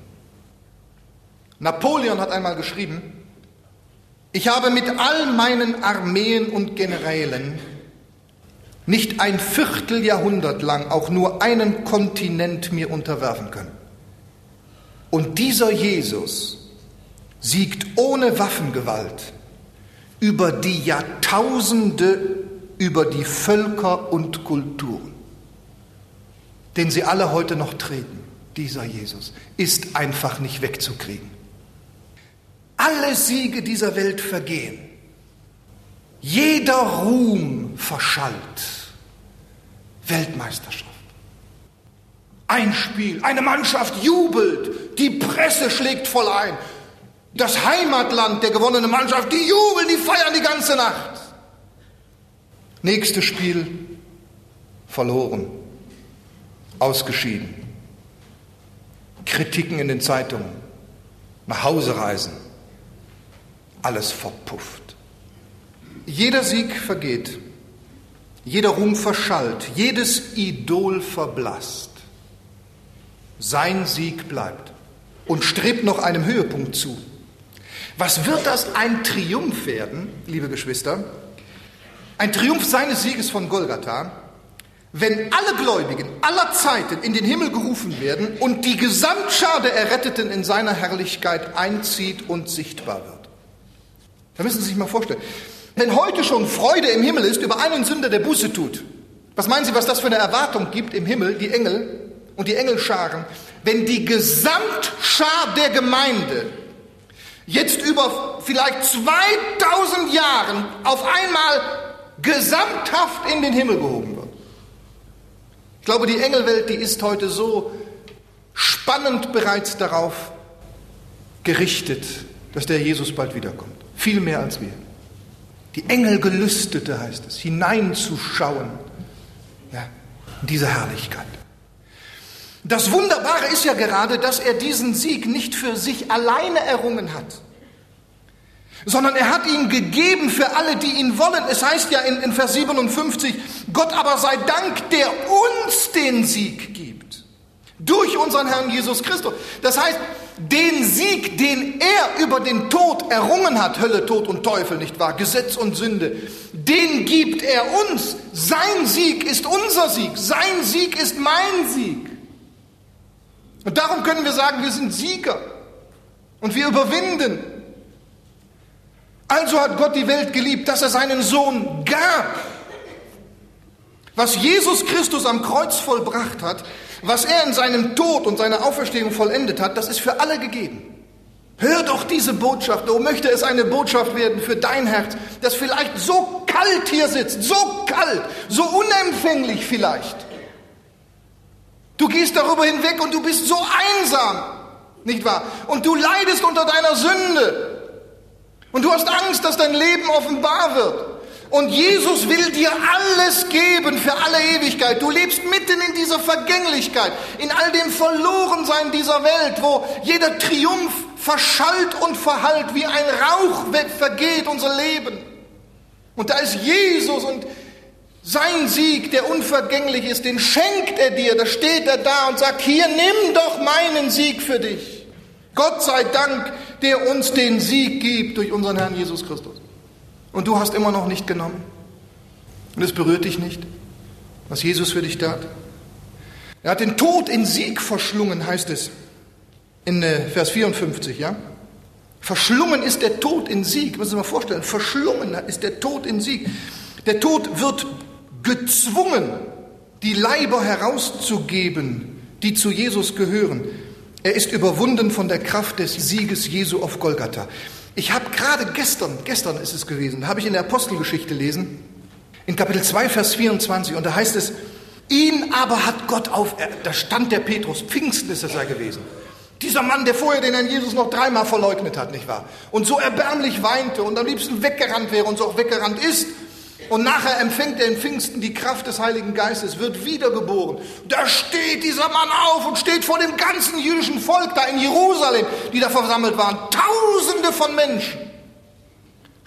Napoleon hat einmal geschrieben: Ich habe mit all meinen Armeen und Generälen nicht ein Vierteljahrhundert lang auch nur einen Kontinent mir unterwerfen können. Und dieser Jesus siegt ohne Waffengewalt über die Jahrtausende, über die Völker und Kulturen, den sie alle heute noch treten. Dieser Jesus ist einfach nicht wegzukriegen. Alle Siege dieser Welt vergehen. Jeder Ruhm verschallt. Weltmeisterschaft. Ein Spiel, eine Mannschaft jubelt, die Presse schlägt voll ein. Das Heimatland der gewonnenen Mannschaft, die jubeln, die feiern die ganze Nacht. Nächstes Spiel, verloren, ausgeschieden. Kritiken in den Zeitungen, nach Hause reisen, alles verpufft. Jeder Sieg vergeht, jeder Ruhm verschallt, jedes Idol verblasst. Sein Sieg bleibt und strebt noch einem Höhepunkt zu. Was wird das ein Triumph werden, liebe Geschwister? Ein Triumph seines Sieges von Golgatha, wenn alle Gläubigen aller Zeiten in den Himmel gerufen werden und die Gesamtschar der Erretteten in seiner Herrlichkeit einzieht und sichtbar wird. Da müssen Sie sich mal vorstellen. Wenn heute schon Freude im Himmel ist über einen Sünder, der Buße tut, was meinen Sie, was das für eine Erwartung gibt im Himmel, die Engel und die Engelscharen, wenn die Gesamtschar der Gemeinde jetzt über vielleicht zweitausend Jahren auf einmal gesamthaft in den Himmel gehoben wird. Ich glaube, die Engelwelt, die ist heute so spannend bereits darauf gerichtet, dass der Jesus bald wiederkommt. Viel mehr als wir. Die Engelgelüstete heißt es, hineinzuschauen, ja, in diese Herrlichkeit. Das Wunderbare ist ja gerade, dass er diesen Sieg nicht für sich alleine errungen hat, sondern er hat ihn gegeben für alle, die ihn wollen. Es heißt ja in, in Vers siebenundfünfzig, Gott aber sei Dank, der uns den Sieg gibt, durch unseren Herrn Jesus Christus. Das heißt, den Sieg, den er über den Tod errungen hat, Hölle, Tod und Teufel, nicht wahr, Gesetz und Sünde, den gibt er uns. Sein Sieg ist unser Sieg, sein Sieg ist mein Sieg. Und darum können wir sagen, wir sind Sieger und wir überwinden. Also hat Gott die Welt geliebt, dass er seinen Sohn gab. Was Jesus Christus am Kreuz vollbracht hat, was er in seinem Tod und seiner Auferstehung vollendet hat, das ist für alle gegeben. Hör doch diese Botschaft, oh, möchte es eine Botschaft werden für dein Herz, das vielleicht so kalt hier sitzt, so kalt, so unempfänglich vielleicht. Du gehst darüber hinweg und du bist so einsam, nicht wahr? Und du leidest unter deiner Sünde. Und du hast Angst, dass dein Leben offenbar wird. Und Jesus will dir alles geben für alle Ewigkeit. Du lebst mitten in dieser Vergänglichkeit, in all dem Verlorensein dieser Welt, wo jeder Triumph verschallt und verhallt, wie ein Rauch vergeht unser Leben. Und da ist Jesus und sein Sieg, der unvergänglich ist, den schenkt er dir. Da steht er da und sagt, hier, nimm doch meinen Sieg für dich. Gott sei Dank, der uns den Sieg gibt durch unseren Herrn Jesus Christus. Und du hast immer noch nicht genommen. Und es berührt dich nicht, was Jesus für dich tat. Er hat den Tod in Sieg verschlungen, heißt es in Vers vierundfünfzig, ja? Verschlungen ist der Tod in Sieg. Müssen Sie sich mal vorstellen, verschlungen ist der Tod in Sieg. Der Tod wird gezwungen, die Leiber herauszugeben, die zu Jesus gehören. Er ist überwunden von der Kraft des Sieges Jesu auf Golgatha. Ich habe gerade gestern, gestern ist es gewesen, habe ich in der Apostelgeschichte gelesen, in Kapitel zwei, Vers vierundzwanzig, und da heißt es, ihn aber hat Gott auf, da stand der Petrus, Pfingsten ist es ja gewesen. Dieser Mann, der vorher den Herrn Jesus noch dreimal verleugnet hat, nicht wahr? Und so erbärmlich weinte und am liebsten weggerannt wäre und so auch weggerannt ist. Und nachher empfängt er in Pfingsten die Kraft des Heiligen Geistes, wird wiedergeboren. Da steht dieser Mann auf und steht vor dem ganzen jüdischen Volk da in Jerusalem, die da versammelt waren. Tausende von Menschen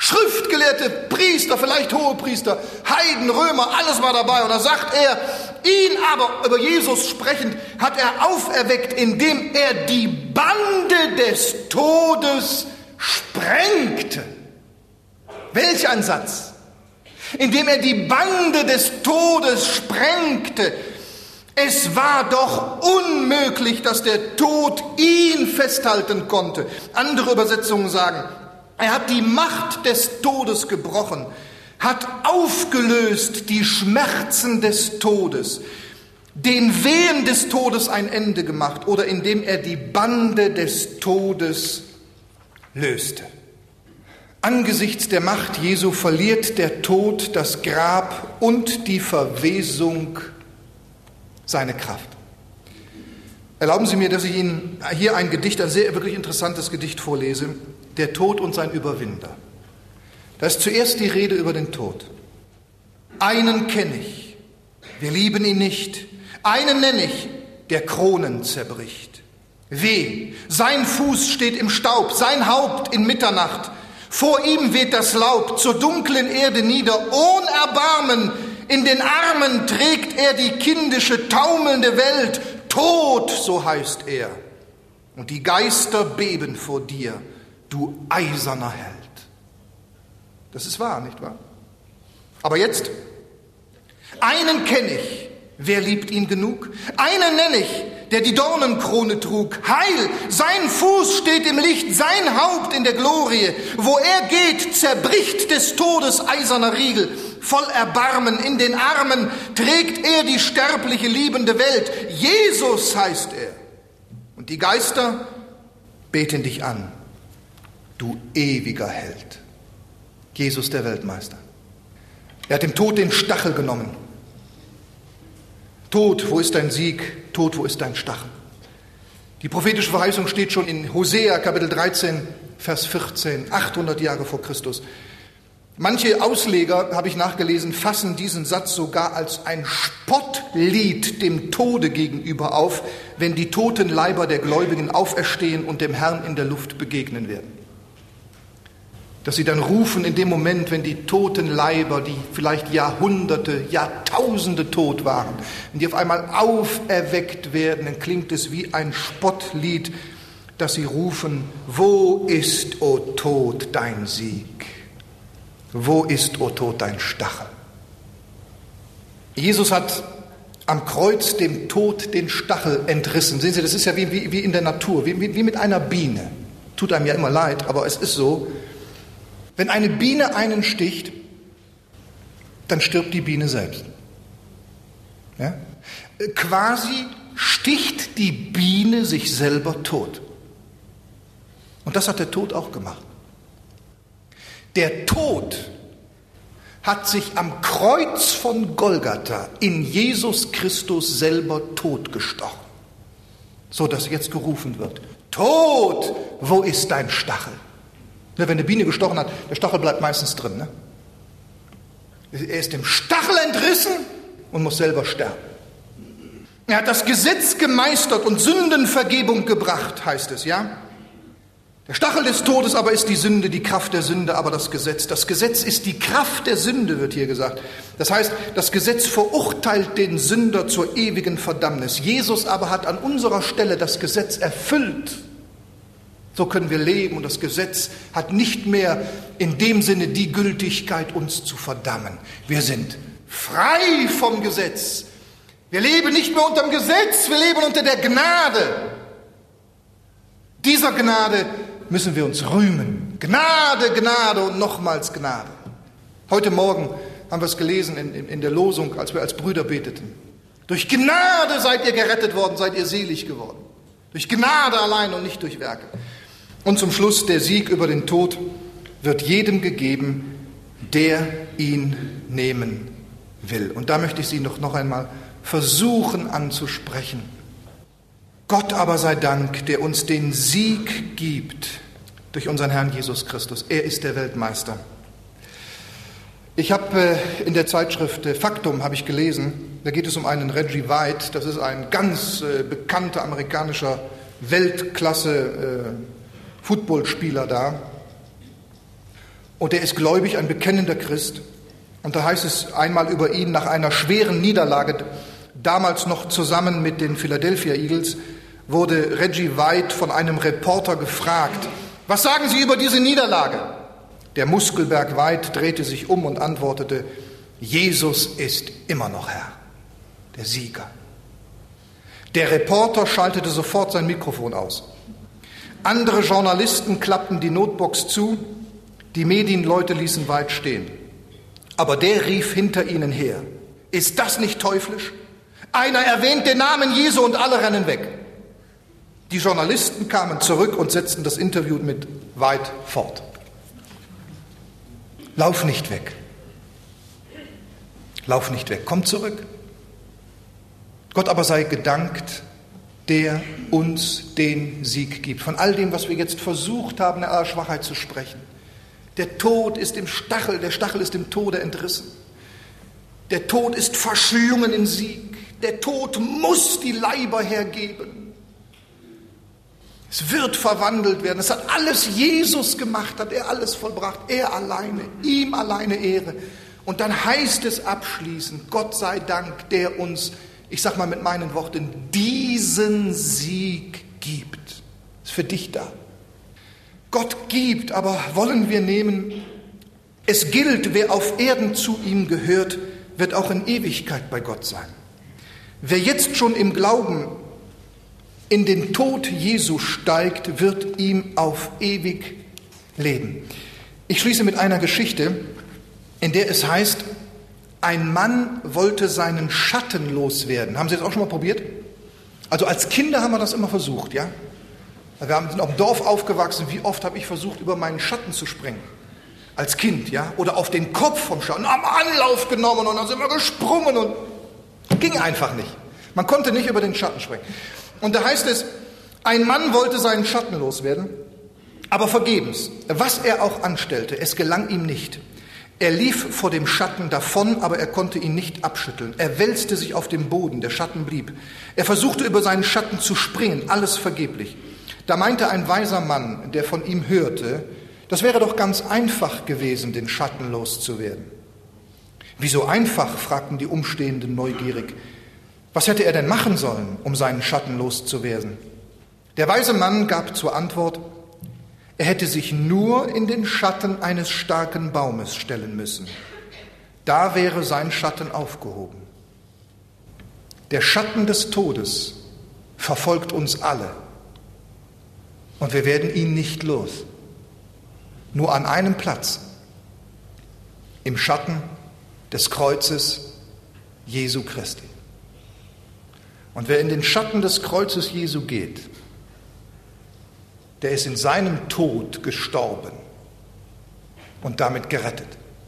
Schriftgelehrte, Priester, vielleicht Hohepriester, Heiden, Römer, alles war dabei. Und da sagt er, ihn aber, über Jesus sprechend, hat er auferweckt, indem er die Bande des Todes sprengte. Welch ein Satz! Indem er die Bande des Todes sprengte. Es war doch unmöglich, dass der Tod ihn festhalten konnte. Andere Übersetzungen sagen, er hat die Macht des Todes gebrochen, hat aufgelöst die Schmerzen des Todes, den Wehen des Todes ein Ende gemacht oder indem er die Bande des Todes löste. Angesichts der Macht Jesu verliert der Tod, das Grab und die Verwesung seine Kraft. Erlauben Sie mir, dass ich Ihnen hier ein Gedicht, ein sehr wirklich interessantes Gedicht vorlese, Der Tod und sein Überwinder. Da ist zuerst die Rede über den Tod. Einen kenne ich, wir lieben ihn nicht. Einen nenne ich, der Kronen zerbricht. Weh, sein Fuß steht im Staub, sein Haupt in Mitternacht. Vor ihm weht das Laub zur dunklen Erde nieder, ohne Erbarmen. In den Armen trägt er die kindische, taumelnde Welt. Tod, so heißt er. Und die Geister beben vor dir, du eiserner Held. Das ist wahr, nicht wahr? Aber jetzt, einen kenne ich, wer liebt ihn genug? Einen nenne ich, der die Dornenkrone trug. Heil, sein Fuß steht im Licht, sein Haupt in der Glorie. Wo er geht, zerbricht des Todes eiserner Riegel. Voll Erbarmen in den Armen trägt er die sterbliche, liebende Welt. Jesus heißt er. Und die Geister beten dich an, du ewiger Held. Jesus, der Weltmeister. Er hat dem Tod den Stachel genommen. Tod, wo ist dein Sieg? Tod, wo ist dein Stachel? Die prophetische Verheißung steht schon in Hosea, Kapitel dreizehn, Vers vierzehn, achthundert Jahre vor Christus. Manche Ausleger, habe ich nachgelesen, fassen diesen Satz sogar als ein Spottlied dem Tode gegenüber auf, wenn die toten Leiber der Gläubigen auferstehen und dem Herrn in der Luft begegnen werden. Dass sie dann rufen in dem Moment, wenn die toten Leiber, die vielleicht Jahrhunderte, Jahrtausende tot waren, wenn die auf einmal auferweckt werden, dann klingt es wie ein Spottlied, dass sie rufen, wo ist, o Tod, dein Sieg? Wo ist, o Tod, dein Stachel? Jesus hat am Kreuz dem Tod den Stachel entrissen. Sehen Sie, das ist ja wie, wie, wie in der Natur, wie, wie, wie mit einer Biene. Tut einem ja immer leid, aber es ist so. Wenn eine Biene einen sticht, dann stirbt die Biene selbst. Ja? Quasi sticht die Biene sich selber tot. Und das hat der Tod auch gemacht. Der Tod hat sich am Kreuz von Golgatha in Jesus Christus selber totgestochen, so dass jetzt gerufen wird, Tod, wo ist dein Stachel? Wenn eine Biene gestochen hat, der Stachel bleibt meistens drin. Ne? Er ist dem Stachel entrissen und muss selber sterben. Er hat das Gesetz gemeistert und Sündenvergebung gebracht, heißt es, ja? Der Stachel des Todes aber ist die Sünde, die Kraft der Sünde, aber das Gesetz. Das Gesetz ist die Kraft der Sünde, wird hier gesagt. Das heißt, das Gesetz verurteilt den Sünder zur ewigen Verdammnis. Jesus aber hat an unserer Stelle das Gesetz erfüllt. So können wir leben und das Gesetz hat nicht mehr in dem Sinne die Gültigkeit, uns zu verdammen. Wir sind frei vom Gesetz. Wir leben nicht mehr unter dem Gesetz, wir leben unter der Gnade. Dieser Gnade müssen wir uns rühmen. Gnade, Gnade und nochmals Gnade. Heute Morgen haben wir es gelesen in, in, in der Losung, als wir als Brüder beteten. Durch Gnade seid ihr gerettet worden, seid ihr selig geworden. Durch Gnade allein und nicht durch Werke. Und zum Schluss, der Sieg über den Tod wird jedem gegeben, der ihn nehmen will. Und da möchte ich Sie noch, noch einmal versuchen anzusprechen. Gott aber sei Dank, der uns den Sieg gibt durch unseren Herrn Jesus Christus. Er ist der Weltmeister. Ich habe äh, in der Zeitschrift äh, Faktum habe ich gelesen, da geht es um einen Reggie White, das ist ein ganz äh, bekannter amerikanischer Weltklasse äh, Footballspieler da. und er ist gläubig, ein bekennender Christ. Und da heißt es einmal über ihn, nach einer schweren Niederlage, damals noch zusammen mit den Philadelphia Eagles, wurde Reggie White von einem Reporter gefragt, was sagen Sie über diese Niederlage? Der Muskelberg White drehte sich um und antwortete, Jesus ist immer noch Herr, der Sieger. Der Reporter schaltete sofort sein Mikrofon aus. Andere Journalisten klappten die Notebox zu, die Medienleute ließen White stehen. Aber der rief hinter ihnen her, ist das nicht teuflisch? Einer erwähnt den Namen Jesu und alle rennen weg. Die Journalisten kamen zurück und setzten das Interview mit White fort. Lauf nicht weg. Lauf nicht weg. Komm zurück. Gott aber sei gedankt, der uns den Sieg gibt. Von all dem, was wir jetzt versucht haben, in aller Schwachheit zu sprechen. Der Tod ist im Stachel, der Stachel ist dem Tode entrissen. Der Tod ist verschlungen in Sieg. Der Tod muss die Leiber hergeben. Es wird verwandelt werden. Es hat alles Jesus gemacht, hat er alles vollbracht. Er alleine, ihm alleine Ehre. Und dann heißt es abschließend, Gott sei Dank, der uns, ich sag mal mit meinen Worten, diesen Sieg gibt. Ist für dich da. Gott gibt, aber wollen wir nehmen, es gilt, wer auf Erden zu ihm gehört, wird auch in Ewigkeit bei Gott sein. Wer jetzt schon im Glauben in den Tod Jesu steigt, wird ihm auf ewig leben. Ich schließe mit einer Geschichte, in der es heißt, ein Mann wollte seinen Schatten loswerden. Haben Sie das auch schon mal probiert? Also als Kinder haben wir das immer versucht, ja? Wir sind auf dem Dorf aufgewachsen. Wie oft habe ich versucht, über meinen Schatten zu springen? Als Kind, ja? Oder auf den Kopf vom Schatten. Haben Anlauf genommen und dann sind wir gesprungen und ging einfach nicht. Man konnte nicht über den Schatten springen. Und da heißt es, ein Mann wollte seinen Schatten loswerden, aber vergebens. Was er auch anstellte, es gelang ihm nicht. Er lief vor dem Schatten davon, aber er konnte ihn nicht abschütteln. Er wälzte sich auf dem Boden, der Schatten blieb. Er versuchte über seinen Schatten zu springen, alles vergeblich. Da meinte ein weiser Mann, der von ihm hörte, das wäre doch ganz einfach gewesen, den Schatten loszuwerden. Wieso einfach, fragten die Umstehenden neugierig. Was hätte er denn machen sollen, um seinen Schatten loszuwerden? Der weise Mann gab zur Antwort, er hätte sich nur in den Schatten eines starken Baumes stellen müssen. Da wäre sein Schatten aufgehoben. Der Schatten des Todes verfolgt uns alle und wir werden ihn nicht los. Nur an einem Platz, im Schatten des Kreuzes Jesu Christi. Und wer in den Schatten des Kreuzes Jesu geht, der ist in seinem Tod gestorben und damit gerettet.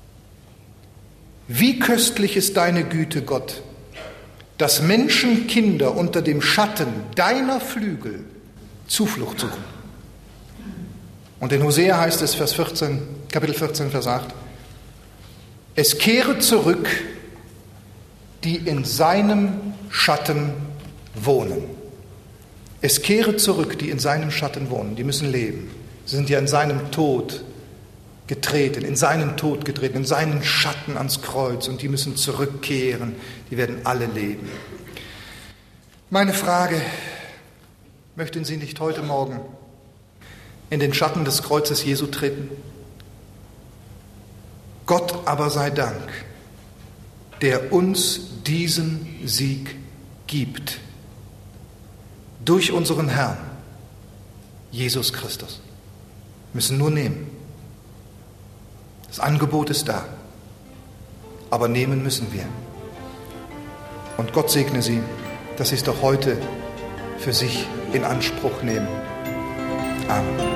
Wie köstlich ist deine Güte, Gott, dass Menschenkinder unter dem Schatten deiner Flügel Zuflucht suchen. Und in Hosea heißt es, Vers vierzehn, Kapitel vierzehn, Vers acht, es kehre zurück, die in seinem Schatten wohnen. Es kehre zurück, die in seinem Schatten wohnen, die müssen leben. Sie sind ja in seinem Tod getreten, in seinen Tod getreten, in seinen Schatten ans Kreuz und die müssen zurückkehren, die werden alle leben. Meine Frage, möchten Sie nicht heute Morgen in den Schatten des Kreuzes Jesu treten? Gott aber sei Dank, der uns diesen Sieg gibt. Durch unseren Herrn, Jesus Christus. Wir müssen nur nehmen. Das Angebot ist da, aber nehmen müssen wir. Und Gott segne Sie, dass Sie es doch heute für sich in Anspruch nehmen. Amen.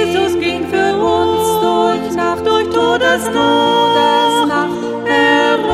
Todes Nacht,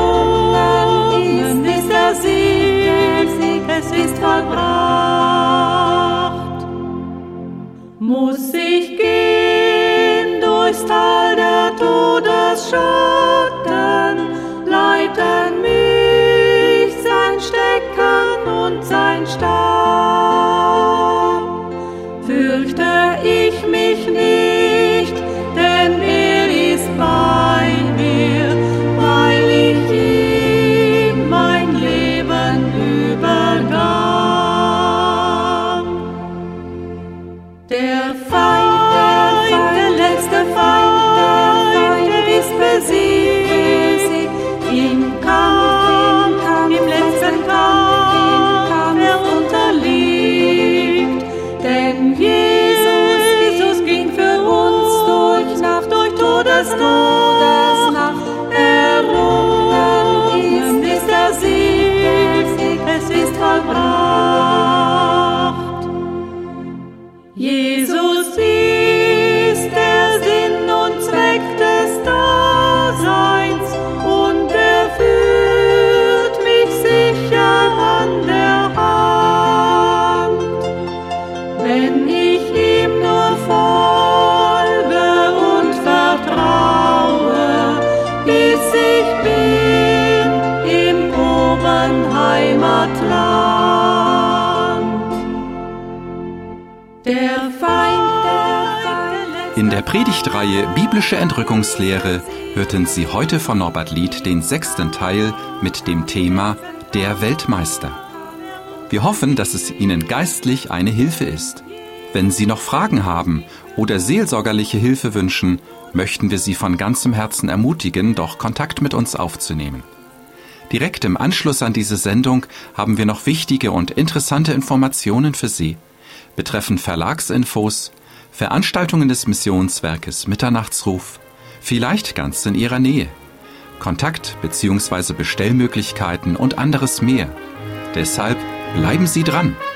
Der Feind, der Feind. In der Predigtreihe Biblische Entrückungslehre hörten Sie heute von Norbert Lied den sechsten Teil mit dem Thema Der Weltmeister. Wir hoffen, dass es Ihnen geistlich eine Hilfe ist. Wenn Sie noch Fragen haben oder seelsorgerliche Hilfe wünschen, möchten wir Sie von ganzem Herzen ermutigen, doch Kontakt mit uns aufzunehmen. Direkt im Anschluss an diese Sendung haben wir noch wichtige und interessante Informationen für Sie betreffend Verlagsinfos, Veranstaltungen des Missionswerkes Mitternachtsruf, vielleicht ganz in Ihrer Nähe, Kontakt- bzw. Bestellmöglichkeiten und anderes mehr. Deshalb bleiben Sie dran!